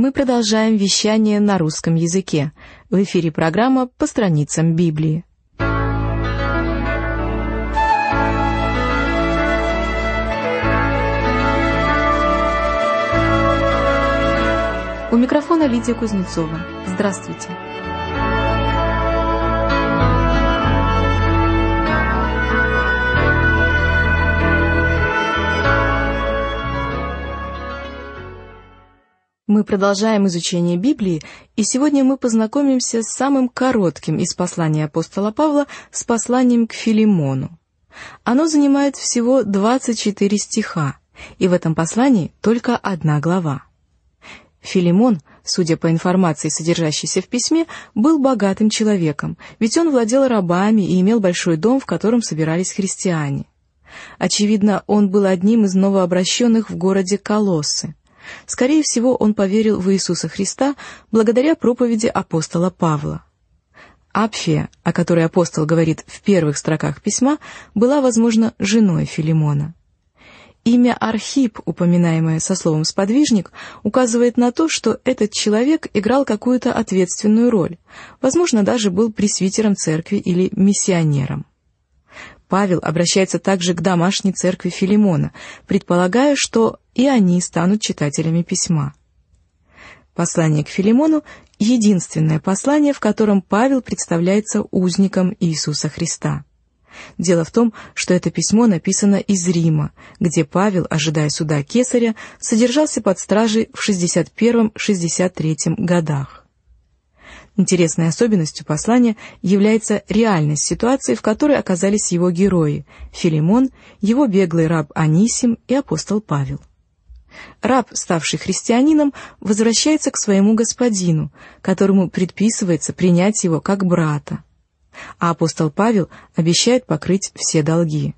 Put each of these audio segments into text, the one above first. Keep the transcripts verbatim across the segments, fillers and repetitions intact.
Мы продолжаем вещание на русском языке. В эфире программа «По страницам Библии». У микрофона Лидия Кузнецова. Здравствуйте. Мы продолжаем изучение Библии, и сегодня мы познакомимся с самым коротким из посланий апостола Павла, с посланием к Филимону. Оно занимает всего двадцать четыре стиха, и в этом послании только одна глава. Филимон, судя по информации, содержащейся в письме, был богатым человеком, ведь он владел рабами и имел большой дом, в котором собирались христиане. Очевидно, он был одним из новообращенных в городе Колоссы. Скорее всего, он поверил в Иисуса Христа благодаря проповеди апостола Павла. Апфия, о которой апостол говорит в первых строках письма, была, возможно, женой Филимона. Имя Архип, упоминаемое со словом «сподвижник», указывает на то, что этот человек играл какую-то ответственную роль, возможно, даже был пресвитером церкви или миссионером. Павел обращается также к домашней церкви Филимона, предполагая, что и они станут читателями письма. Послание к Филимону — единственное послание, в котором Павел представляется узником Иисуса Христа. Дело в том, что это письмо написано из Рима, где Павел, ожидая суда Кесаря, содержался под стражей в шестьдесят первом — шестьдесят третьем годах. Интересной особенностью послания является реальность ситуации, в которой оказались его герои — Филимон, его беглый раб Анисим и апостол Павел. Раб, ставший христианином, возвращается к своему господину, которому предписывается принять его как брата. А апостол Павел обещает покрыть все долги.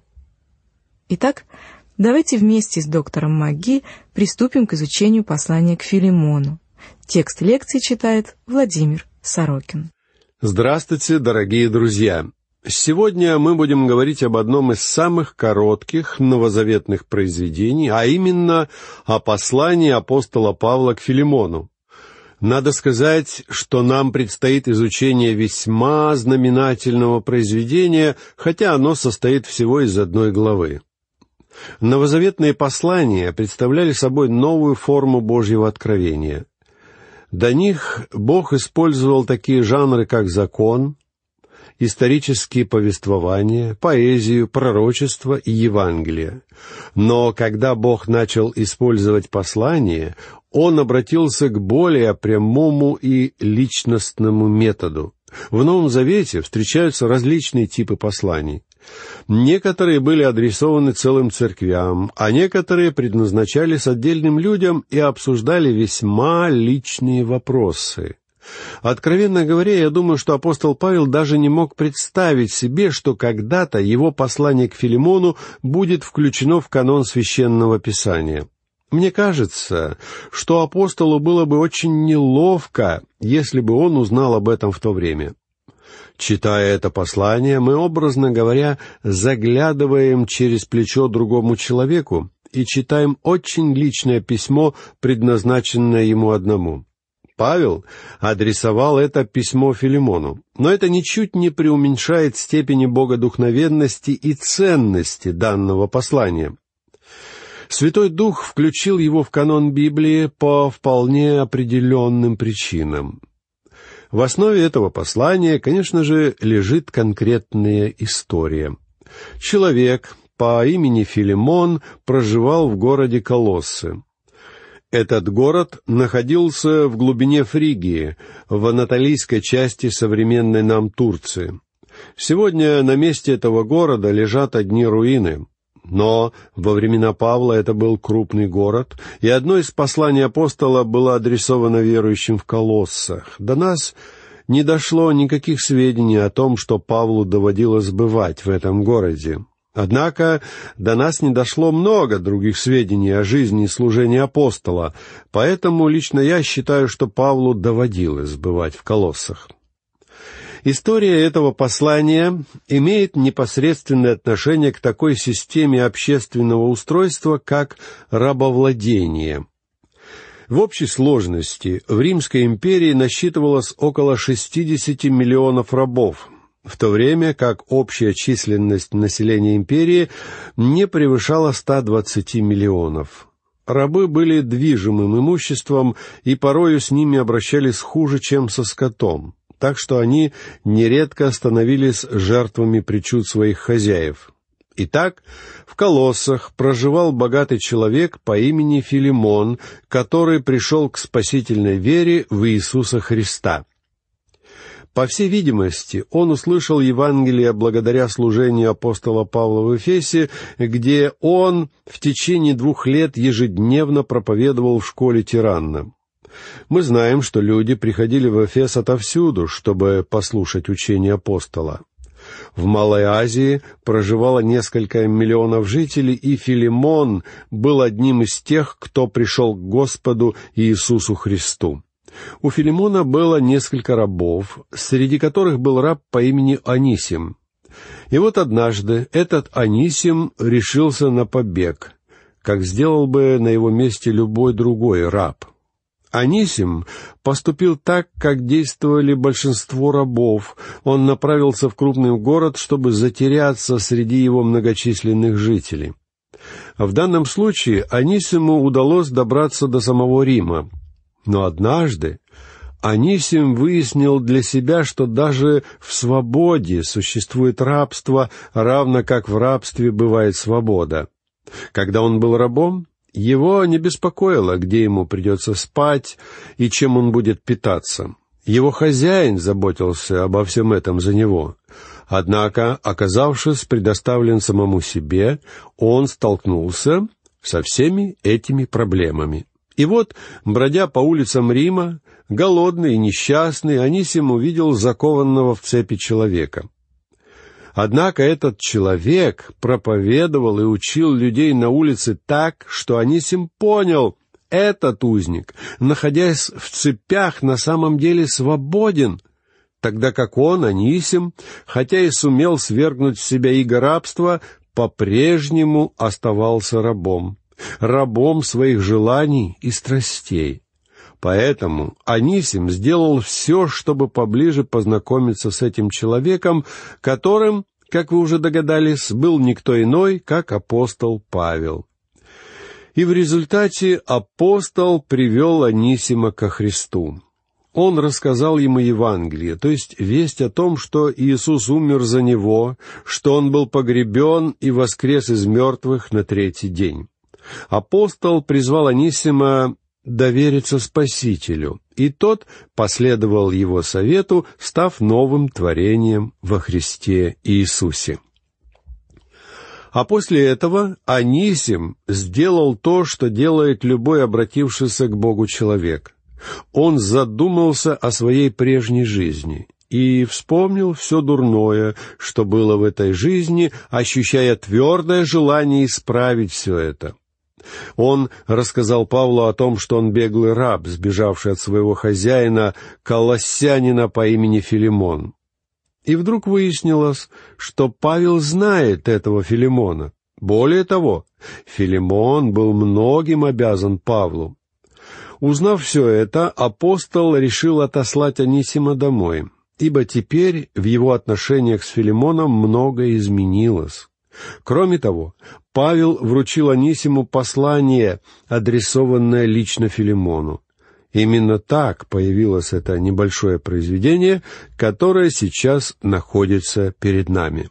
Итак, давайте вместе с доктором МакГи приступим к изучению послания к Филимону. Текст лекции читает Владимир Сорокин. Здравствуйте, дорогие друзья! Сегодня мы будем говорить об одном из самых коротких новозаветных произведений, а именно о послании апостола Павла к Филимону. Надо сказать, что нам предстоит изучение весьма знаменательного произведения, хотя оно состоит всего из одной главы. Новозаветные послания представляли собой новую форму Божьего откровения. До них Бог использовал такие жанры, как закон, исторические повествования, поэзию, пророчество и Евангелие. Но когда Бог начал использовать послание, Он обратился к более прямому и личностному методу. В Новом Завете встречаются различные типы посланий. Некоторые были адресованы целым церквям, а некоторые предназначались отдельным людям и обсуждали весьма личные вопросы. Откровенно говоря, я думаю, что апостол Павел даже не мог представить себе, что когда-то его послание к Филимону будет включено в канон Священного Писания. Мне кажется, что апостолу было бы очень неловко, если бы он узнал об этом в то время. Читая это послание, мы, образно говоря, заглядываем через плечо другому человеку и читаем очень личное письмо, предназначенное ему одному. Павел адресовал это письмо Филимону, но это ничуть не преуменьшает степени богодухновенности и ценности данного послания. Святой Дух включил его в канон Библии по вполне определенным причинам. В основе этого послания, конечно же, лежит конкретная история. Человек по имени Филимон проживал в городе Колоссы. Этот город находился в глубине Фригии, в анатолийской части современной нам Турции. Сегодня на месте этого города лежат одни руины. Но во времена Павла это был крупный город, и одно из посланий апостола было адресовано верующим в Колоссах. До нас не дошло никаких сведений о том, что Павлу доводилось бывать в этом городе. Однако до нас не дошло много других сведений о жизни и служении апостола, поэтому лично я считаю, что Павлу доводилось бывать в Колоссах. История этого послания имеет непосредственное отношение к такой системе общественного устройства, как рабовладение. В общей сложности в Римской империи насчитывалось около шестьдесят миллионов рабов, в то время как общая численность населения империи не превышала ста двадцати миллионов. Рабы были движимым имуществом, и порою с ними обращались хуже, чем со скотом, так что они нередко становились жертвами причуд своих хозяев. Итак, в Колоссах проживал богатый человек по имени Филимон, который пришел к спасительной вере в Иисуса Христа. По всей видимости, он услышал Евангелие благодаря служению апостола Павла в Эфесе, где он в течение двух лет ежедневно проповедовал в школе Тиранна. Мы знаем, что люди приходили в Эфес отовсюду, чтобы послушать учение апостола. В Малой Азии проживало несколько миллионов жителей, и Филимон был одним из тех, кто пришел к Господу Иисусу Христу. У Филимона было несколько рабов, среди которых был раб по имени Анисим. И вот однажды этот Анисим решился на побег, как сделал бы на его месте любой другой раб. Анисим поступил так, как действовали большинство рабов. Он направился в крупный город, чтобы затеряться среди его многочисленных жителей. В данном случае Анисиму удалось добраться до самого Рима. Но однажды Анисим выяснил для себя, что даже в свободе существует рабство, равно как в рабстве бывает свобода. Когда он был рабом, его не беспокоило, где ему придется спать и чем он будет питаться. Его хозяин заботился обо всем этом за него. Однако, оказавшись предоставлен самому себе, он столкнулся со всеми этими проблемами. И вот, бродя по улицам Рима, голодный и несчастный, Анисим увидел закованного в цепи человека. Однако этот человек проповедовал и учил людей на улице так, что Анисим понял, этот узник, находясь в цепях, на самом деле свободен, тогда как он, Анисим, хотя и сумел свергнуть в себя иго рабства, по-прежнему оставался рабом, рабом своих желаний и страстей. Поэтому Анисим сделал все, чтобы поближе познакомиться с этим человеком, которым, как вы уже догадались, был никто иной, как апостол Павел. И в результате апостол привел Анисима ко Христу. Он рассказал ему Евангелие, то есть весть о том, что Иисус умер за него, что он был погребен и воскрес из мертвых на третий день. Апостол призвал Анисима довериться Спасителю, и тот последовал его совету, став новым творением во Христе Иисусе. А после этого Анисим сделал то, что делает любой обратившийся к Богу человек. Он задумался о своей прежней жизни и вспомнил все дурное, что было в этой жизни, ощущая твердое желание исправить все это. Он рассказал Павлу о том, что он беглый раб, сбежавший от своего хозяина, колоссянина по имени Филимон. И вдруг выяснилось, что Павел знает этого Филимона. Более того, Филимон был многим обязан Павлу. Узнав все это, апостол решил отослать Анисима домой, ибо теперь в его отношениях с Филимоном многое изменилось. Кроме того, Павел вручил Анисиму послание, адресованное лично Филимону. Именно так появилось это небольшое произведение, которое сейчас находится перед нами.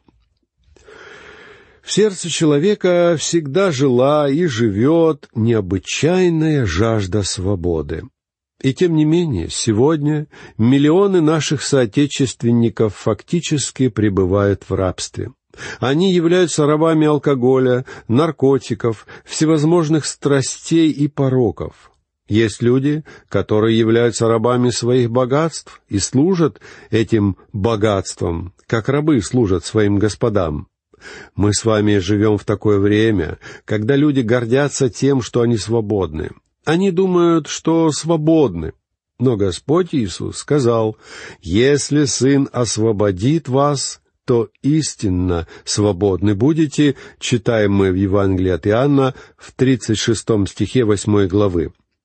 В сердце человека всегда жила и живет необычайная жажда свободы. И тем не менее, сегодня миллионы наших соотечественников фактически пребывают в рабстве. Они являются рабами алкоголя, наркотиков, всевозможных страстей и пороков. Есть люди, которые являются рабами своих богатств и служат этим богатством, как рабы служат своим господам. Мы с вами живем в такое время, когда люди гордятся тем, что они свободны. Они думают, что свободны. Но Господь Иисус сказал: «Если Сын освободит вас, то истинно свободны будете», читаем мы в Евангелии от Иоанна в тридцать шестом стихе восьмой главы.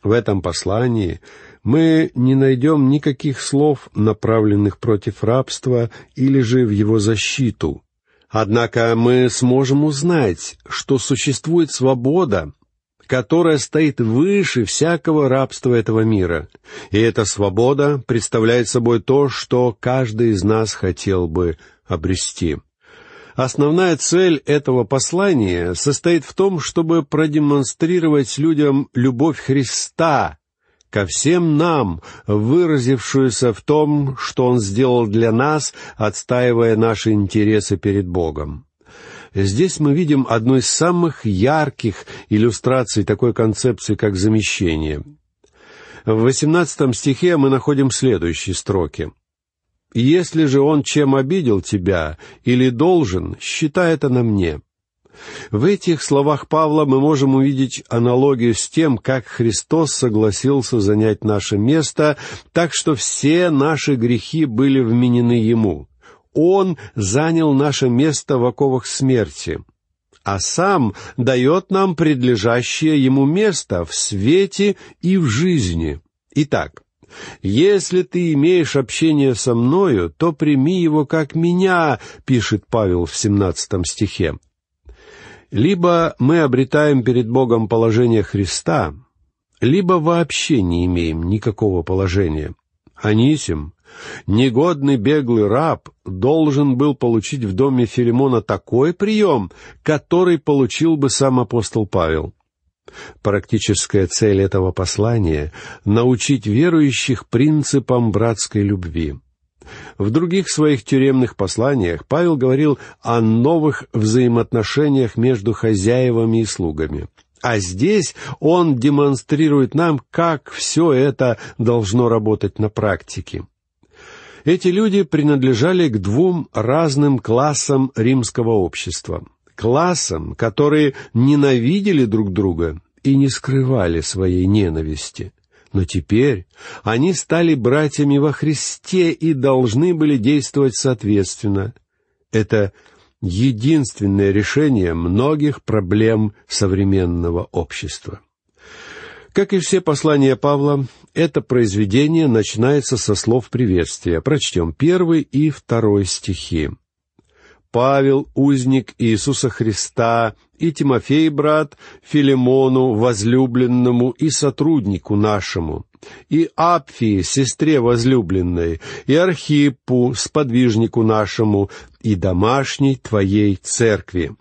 В этом послании мы не найдем никаких слов, направленных против рабства или же в его защиту. Однако мы сможем узнать, что существует свобода, которая стоит выше всякого рабства этого мира. И эта свобода представляет собой то, что каждый из нас хотел бы обрести. Основная цель этого послания состоит в том, чтобы продемонстрировать людям любовь Христа ко всем нам, выразившуюся в том, что Он сделал для нас, отстаивая наши интересы перед Богом. Здесь мы видим одну из самых ярких иллюстраций такой концепции, как замещение. В восемнадцатом стихе мы находим следующие строки. «Если же он чем обидел тебя или должен, считай это на мне». В этих словах Павла мы можем увидеть аналогию с тем, как Христос согласился занять наше место, так что все наши грехи были вменены Ему. Он занял наше место в оковах смерти, а Сам дает нам предлежащее Ему место в свете и в жизни. Итак, «Если ты имеешь общение со мною, то прими его как меня», пишет Павел в семнадцатом стихе. Либо мы обретаем перед Богом положение Христа, либо вообще не имеем никакого положения. Анисим, негодный беглый раб, должен был получить в доме Филимона такой прием, который получил бы сам апостол Павел. Практическая цель этого послания — научить верующих принципам братской любви. В других своих тюремных посланиях Павел говорил о новых взаимоотношениях между хозяевами и слугами. А здесь он демонстрирует нам, как все это должно работать на практике. Эти люди принадлежали к двум разным классам римского общества. Классам, которые ненавидели друг друга и не скрывали своей ненависти. Но теперь они стали братьями во Христе и должны были действовать соответственно. Это единственное решение многих проблем современного общества. Как и все послания Павла, это произведение начинается со слов приветствия. Прочтем первый и второй стихи. «Павел, узник Иисуса Христа, и Тимофей, брат, Филимону, возлюбленному и сотруднику нашему, и Апфии, сестре возлюбленной, и Архиппу, сподвижнику нашему, и домашней твоей церкви».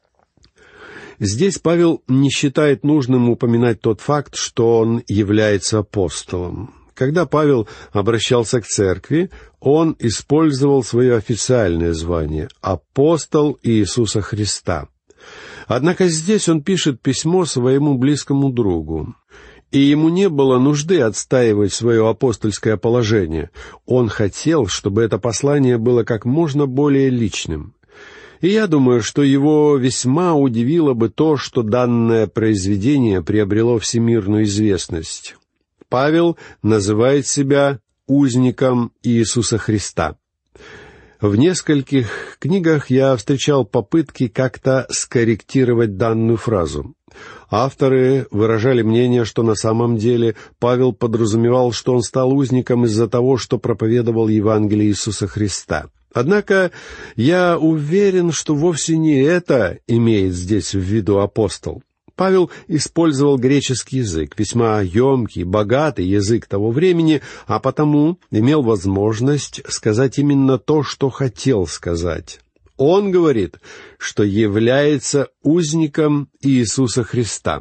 Здесь Павел не считает нужным упоминать тот факт, что он является апостолом. Когда Павел обращался к церкви, он использовал свое официальное звание — апостол Иисуса Христа. Однако здесь он пишет письмо своему близкому другу, и ему не было нужды отстаивать свое апостольское положение. Он хотел, чтобы это послание было как можно более личным. И я думаю, что его весьма удивило бы то, что данное произведение приобрело всемирную известность. Павел называет себя узником Иисуса Христа. В нескольких книгах я встречал попытки как-то скорректировать данную фразу. Авторы выражали мнение, что на самом деле Павел подразумевал, что он стал узником из-за того, что проповедовал Евангелие Иисуса Христа. Однако я уверен, что вовсе не это имеет здесь в виду апостол. Павел использовал греческий язык, весьма емкий, богатый язык того времени, а потому имел возможность сказать именно то, что хотел сказать. Он говорит, что является узником Иисуса Христа.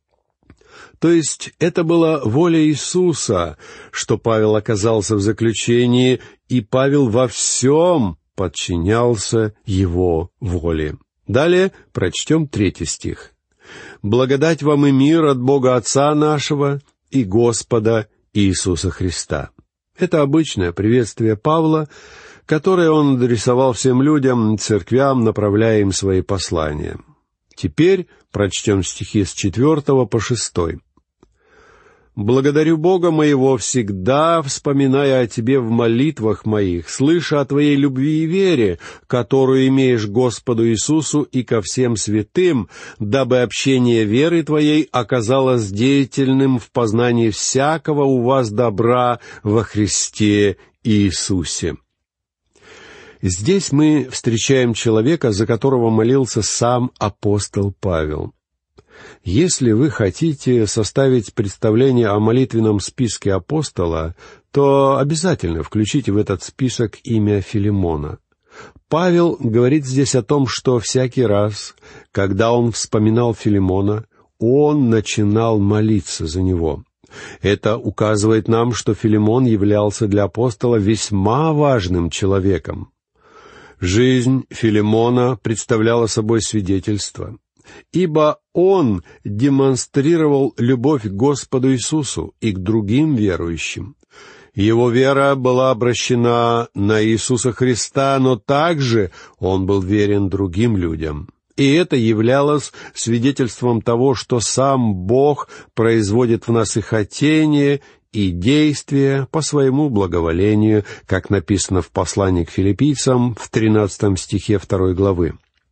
То есть это была воля Иисуса, что Павел оказался в заключении, и Павел во всем подчинялся Его воле. Далее прочтем третий стих. «Благодать вам и мир от Бога Отца нашего и Господа Иисуса Христа». Это обычное приветствие Павла, которое он адресовал всем людям, церквям, направляя им свои послания. Теперь прочтем стихи с четвертого по шестой. Благодарю Бога моего, всегда вспоминая о Тебе в молитвах моих, слыша о Твоей любви и вере, которую имеешь к Господу Иисусу и ко всем святым, дабы общение веры Твоей оказалось деятельным в познании всякого у вас добра во Христе Иисусе». Здесь мы встречаем человека, за которого молился сам апостол Павел. Если вы хотите составить представление о молитвенном списке апостола, то обязательно включите в этот список имя Филимона. Павел говорит здесь о том, что всякий раз, когда он вспоминал Филимона, он начинал молиться за него. Это указывает нам, что Филимон являлся для апостола весьма важным человеком. Жизнь Филимона представляла собой свидетельство, ибо он демонстрировал любовь к Господу Иисусу и к другим верующим. Его вера была обращена на Иисуса Христа, но также он был верен другим людям. И это являлось свидетельством того, что сам Бог производит в нас и хотение, и действия по своему благоволению, как написано в послании к филиппийцам в тринадцатом стихе второй главы.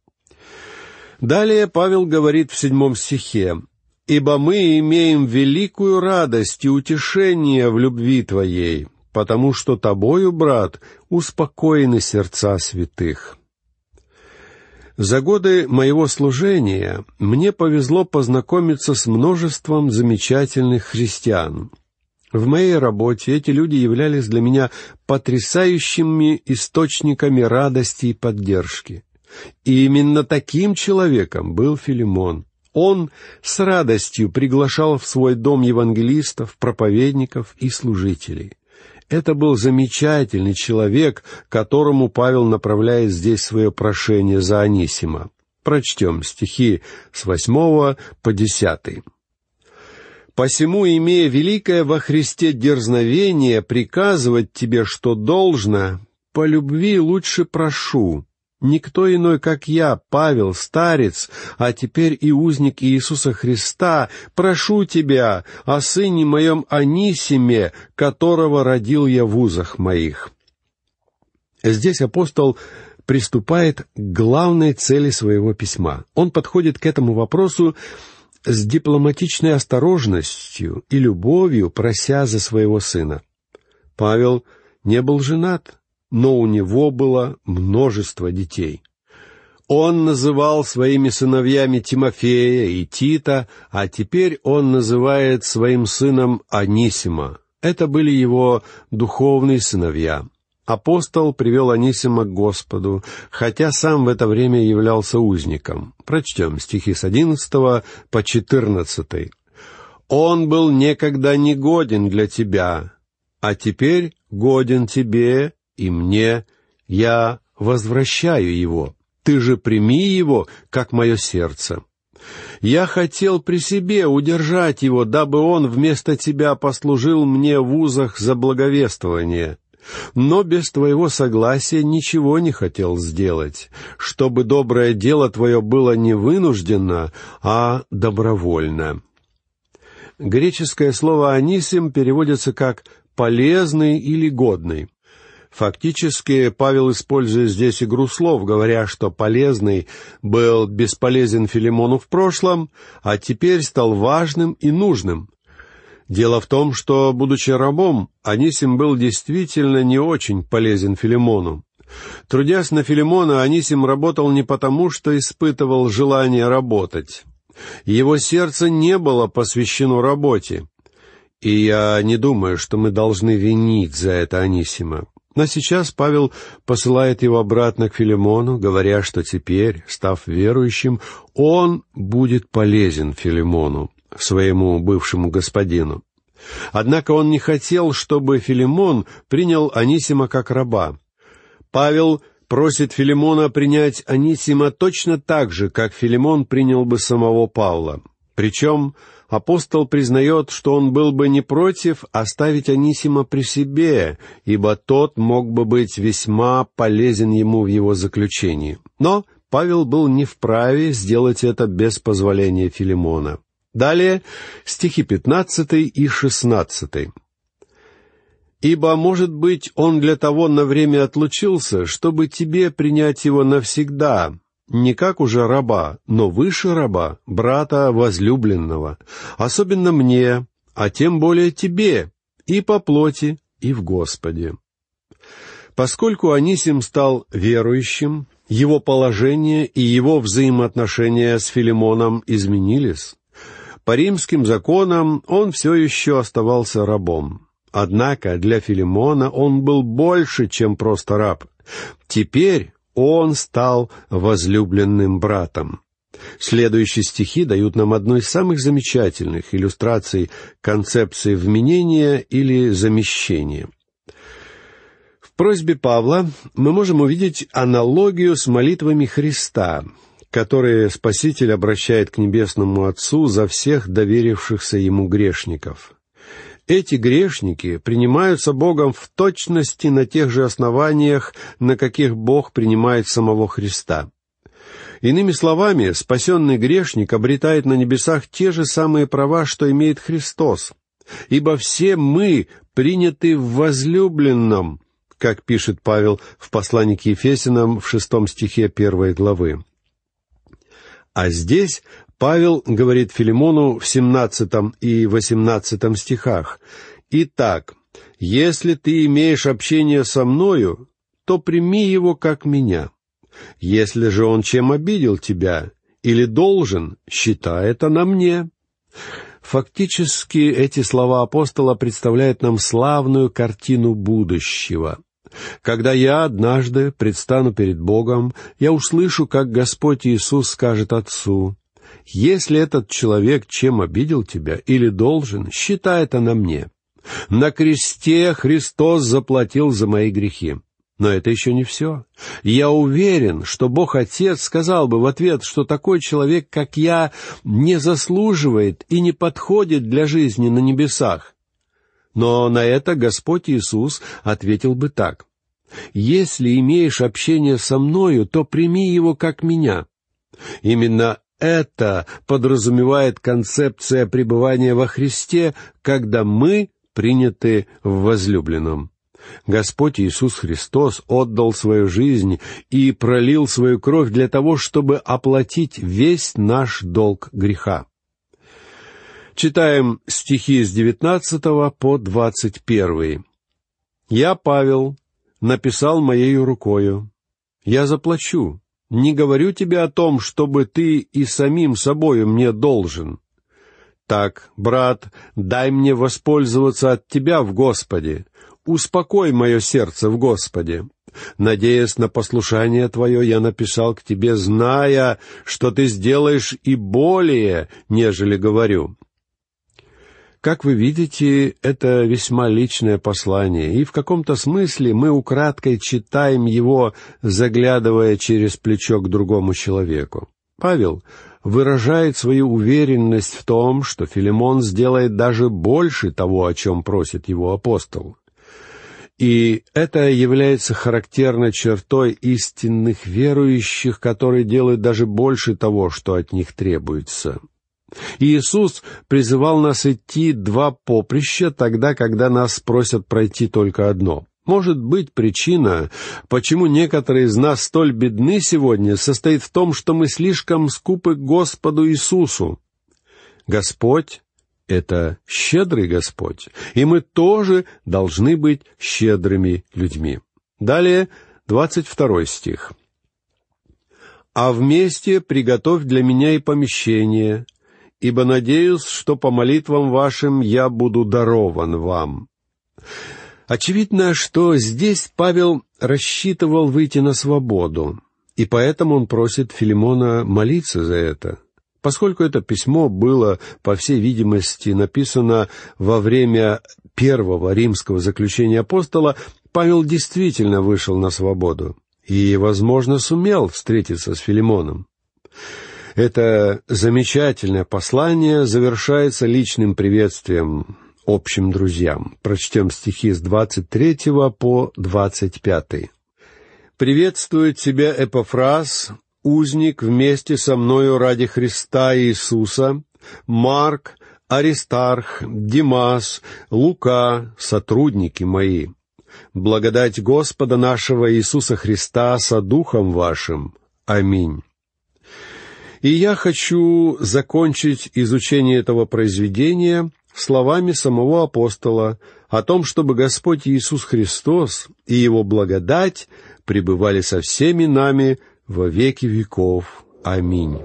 Далее Павел говорит в седьмом стихе: «Ибо мы имеем великую радость и утешение в любви Твоей, потому что Тобою, брат, успокоены сердца святых». За годы моего служения мне повезло познакомиться с множеством замечательных христиан. В моей работе эти люди являлись для меня потрясающими источниками радости и поддержки. И именно таким человеком был Филимон. Он с радостью приглашал в свой дом евангелистов, проповедников и служителей. Это был замечательный человек, которому Павел направляет здесь свое прошение за Онисима. Прочтем стихи с восьмого по десятый. «Посему, имея великое во Христе дерзновение приказывать тебе, что должно, по любви лучше прошу. Никто иной, как я, Павел, старец, а теперь и узник Иисуса Христа, прошу тебя о сыне моем Онисиме, которого родил я в узах моих». Здесь апостол приступает к главной цели своего письма. Он подходит к этому вопросу с дипломатичной осторожностью и любовью, прося за своего сына. Павел не был женат, но у него было множество детей. Он называл своими сыновьями Тимофея и Тита, а теперь он называет своим сыном Онисима. Это были его духовные сыновья. Апостол привел Онисима к Господу, хотя сам в это время являлся узником. Прочтем стихи с одиннадцатого по четырнадцатый. «Он был некогда негоден для тебя, а теперь годен тебе и мне. Я возвращаю его. Ты же прими его, как мое сердце. Я хотел при себе удержать его, дабы он вместо тебя послужил мне в узах за благовествование. Но без твоего согласия ничего не хотел сделать, чтобы доброе дело твое было не вынужденно, а добровольно». Греческое слово «онисим» переводится как «полезный» или «годный». Фактически Павел использует здесь игру слов, говоря, что полезный был бесполезен Филимону в прошлом, а теперь стал важным и нужным. Дело в том, что, будучи рабом, Онисим был действительно не очень полезен Филимону. Трудясь на Филимона, Онисим работал не потому, что испытывал желание работать. Его сердце не было посвящено работе. И я не думаю, что мы должны винить за это Онисима. Но сейчас Павел посылает его обратно к Филимону, говоря, что теперь, став верующим, он будет полезен Филимону, своему бывшему господину. Однако он не хотел, чтобы Филимон принял Онисима как раба. Павел просит Филимона принять Онисима точно так же, как Филимон принял бы самого Павла. Причем апостол признает, что он был бы не против оставить Онисима при себе, ибо тот мог бы быть весьма полезен ему в его заключении. Но Павел был не вправе сделать это без позволения Филимона. Далее стихи пятнадцатый и шестнадцатый. «Ибо, может быть, он для того на время отлучился, чтобы тебе принять его навсегда, не как уже раба, но выше раба, брата возлюбленного, особенно мне, а тем более тебе, и по плоти, и в Господе». Поскольку Анисим стал верующим, его положение и его взаимоотношения с Филимоном изменились. По римским законам он все еще оставался рабом. Однако для Филимона он был больше, чем просто раб. Теперь он стал возлюбленным братом. Следующие стихи дают нам одну из самых замечательных иллюстраций концепции вменения или замещения. В просьбе Павла мы можем увидеть аналогию с молитвами Христа, которые Спаситель обращает к Небесному Отцу за всех доверившихся Ему грешников. Эти грешники принимаются Богом в точности на тех же основаниях, на каких Бог принимает самого Христа. Иными словами, спасенный грешник обретает на небесах те же самые права, что имеет Христос. «Ибо все мы приняты в возлюбленном», как пишет Павел в послании к Ефесянам в шестом стихе первой главы. А здесь Павел говорит Филимону в семнадцатом и восемнадцатом стихах: «Итак, если ты имеешь общение со мною, то прими его как меня. Если же он чем обидел тебя или должен, считай это на мне». Фактически эти слова апостола представляют нам славную картину будущего. Когда я однажды предстану перед Богом, я услышу, как Господь Иисус скажет Отцу: «Если этот человек чем обидел тебя или должен, считай это на мне. На кресте Христос заплатил за мои грехи». Но это еще не все. Я уверен, что Бог Отец сказал бы в ответ, что такой человек, как я, не заслуживает и не подходит для жизни на небесах. Но на это Господь Иисус ответил бы так: «Если имеешь общение со мною, то прими его как меня». Именно это подразумевает концепция пребывания во Христе, когда мы приняты в возлюбленном. Господь Иисус Христос отдал свою жизнь и пролил свою кровь для того, чтобы оплатить весь наш долг греха. Читаем стихи с девятнадцатого по двадцать первый. «Я, Павел, написал моею рукою. Я заплачу. Не говорю тебе о том, чтобы ты и самим собою мне должен. Так, брат, дай мне воспользоваться от тебя в Господе. Успокой мое сердце в Господе. Надеясь на послушание твое, я написал к тебе, зная, что ты сделаешь и более, нежели говорю». Как вы видите, это весьма личное послание, и в каком-то смысле мы украдкой читаем его, заглядывая через плечо к другому человеку. Павел выражает свою уверенность в том, что Филимон сделает даже больше того, о чем просит его апостол. И это является характерной чертой истинных верующих, которые делают даже больше того, что от них требуется. Иисус призывал нас идти два поприща тогда, когда нас просят пройти только одно. Может быть, причина, почему некоторые из нас столь бедны сегодня, состоит в том, что мы слишком скупы к Господу Иисусу. Господь — это щедрый Господь, и мы тоже должны быть щедрыми людьми. Далее, двадцать второй стих. «А вместе приготовь для меня и помещение, ибо надеюсь, что по молитвам вашим я буду дарован вам». Очевидно, что здесь Павел рассчитывал выйти на свободу, и поэтому он просит Филимона молиться за это. Поскольку это письмо было, по всей видимости, написано во время первого римского заключения апостола, Павел действительно вышел на свободу и, возможно, сумел встретиться с Филимоном. Это замечательное послание завершается личным приветствием общим друзьям. Прочтем стихи с двадцать третьего по двадцать пятый. «Приветствует тебя Эпафрас, узник вместе со мною ради Христа Иисуса, Марк, Аристарх, Димас, Лука, сотрудники мои. Благодать Господа нашего Иисуса Христа со Духом вашим. Аминь. И я хочу закончить изучение этого произведения словами самого апостола о том, чтобы Господь Иисус Христос и Его благодать пребывали со всеми нами во веки веков. Аминь.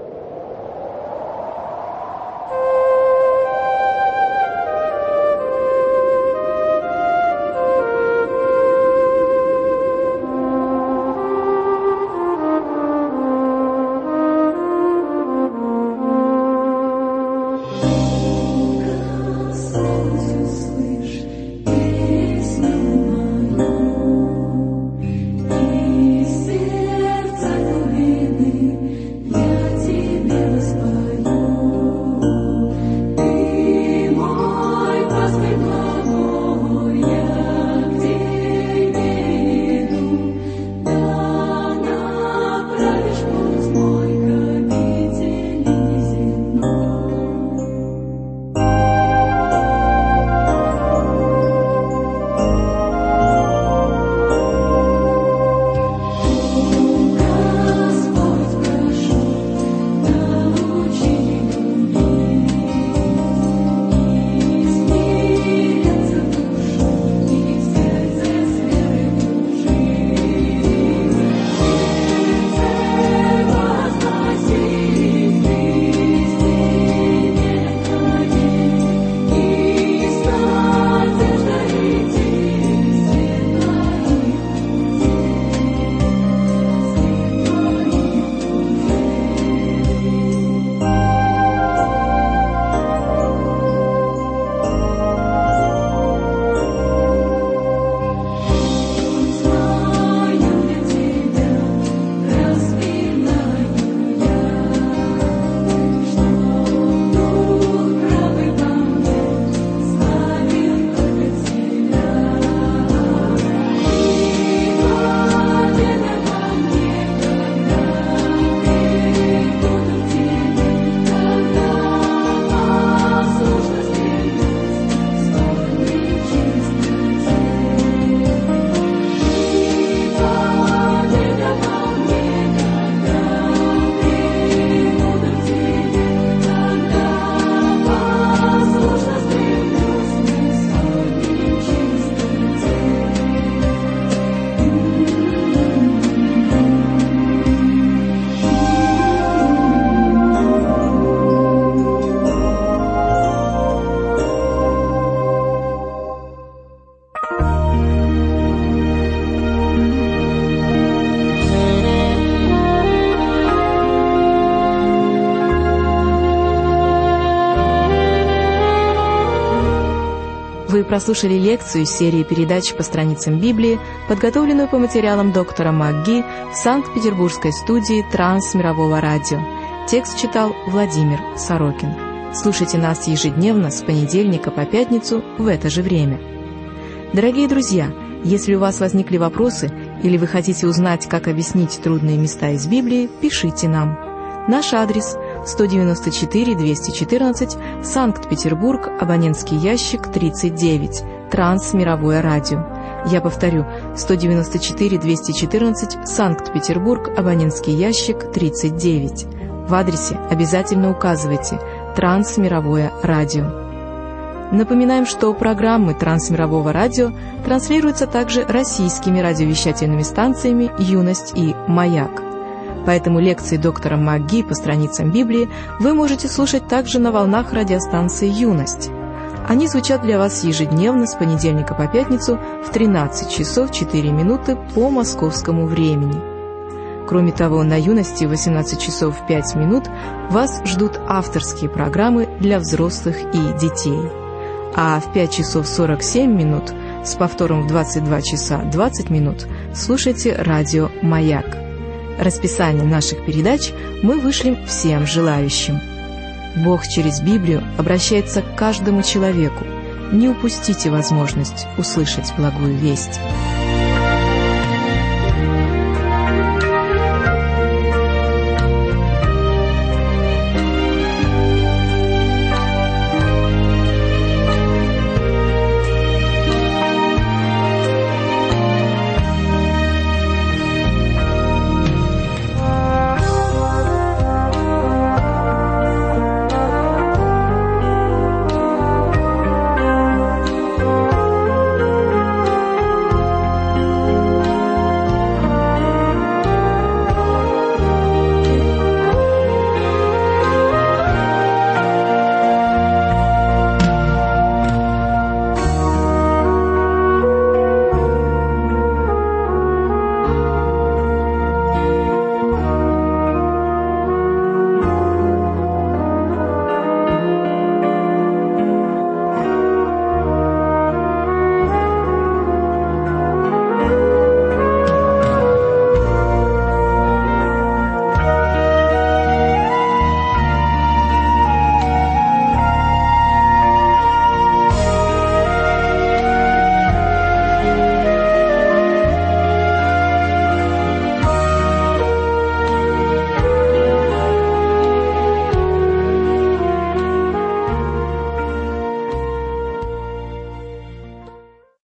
Вы прослушали лекцию из серии передач по страницам Библии, подготовленную по материалам доктора МакГи в Санкт-Петербургской студии Трансмирового радио. Текст читал Владимир Сорокин. Слушайте нас ежедневно с понедельника по пятницу в это же время. Дорогие друзья, если у вас возникли вопросы или вы хотите узнать, как объяснить трудные места из Библии, пишите нам. Наш адрес – сто девяносто четыре двести четырнадцать, Санкт-Петербург, абонентский ящик тридцать девять, Трансмировое радио. Я повторю, сто девяносто четыре двести четырнадцать, Санкт-Петербург, абонентский ящик тридцать девять. В адресе обязательно указывайте «Трансмировое радио». Напоминаем, что программы Трансмирового радио транслируются также российскими радиовещательными станциями «Юность» и «Маяк». Поэтому лекции доктора МакГи по страницам Библии вы можете слушать также на волнах радиостанции «Юность». Они звучат для вас ежедневно с понедельника по пятницу в тринадцать часов четыре минуты по московскому времени. Кроме того, на «Юности» в восемнадцать часов пять минут вас ждут авторские программы для взрослых и детей. А в пять часов сорок семь минут с повтором в двадцать два часа двадцать минут слушайте радио «Маяк». Расписание наших передач мы вышлем всем желающим. Бог через Библию обращается к каждому человеку. Не упустите возможность услышать благую весть.